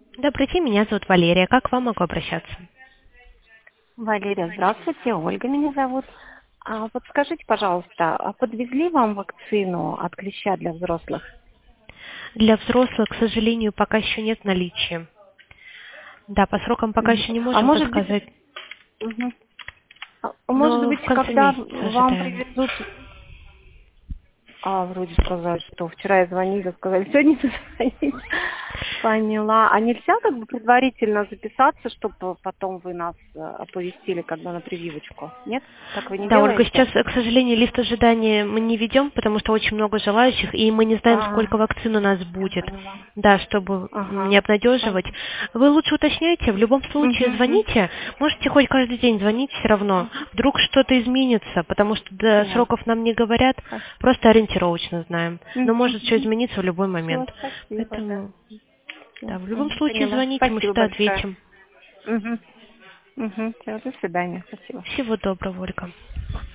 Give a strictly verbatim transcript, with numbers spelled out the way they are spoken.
Добрый день, меня зовут Валерия. Как к вам могу обращаться? Валерия, здравствуйте. Ольга меня зовут. А вот скажите, пожалуйста, а подвезли вам вакцину от клеща для взрослых? Для взрослых, к сожалению, пока еще нет наличия. Да, по срокам пока Мгм. еще не А можем может быть, подсказать, мгм. А может но быть, в конце когда месяца вам ожидаем. привезут, а вроде сказали, что вчера я звонила, сказали, сегодня позвонить. Поняла. А нельзя как бы предварительно записаться, чтобы потом вы нас э, оповестили, когда на прививочку? Нет? Так вы не Да, Ольга, делаете? сейчас, к сожалению, лист ожидания мы не ведем, потому что очень много желающих, и мы не знаем, А, сколько вакцин у нас я будет. поняла. Да, чтобы не Ага. обнадеживать. Понятно. Вы лучше уточняйте, в любом случае Мгм, звоните, можете хоть каждый день звонить все равно. мгм. Вдруг что-то изменится, потому что до Все. сроков нам не говорят, просто ориентировочно знаем. Но может все измениться в любой Все, момент. спасибо, да. Поэтому, Всё. да, в любом Мгм, случае поняла. звоните, мы Спасибо всегда большое. ответим. Угу. Угу. Все, до свидания. Спасибо. Всего доброго, Ольга.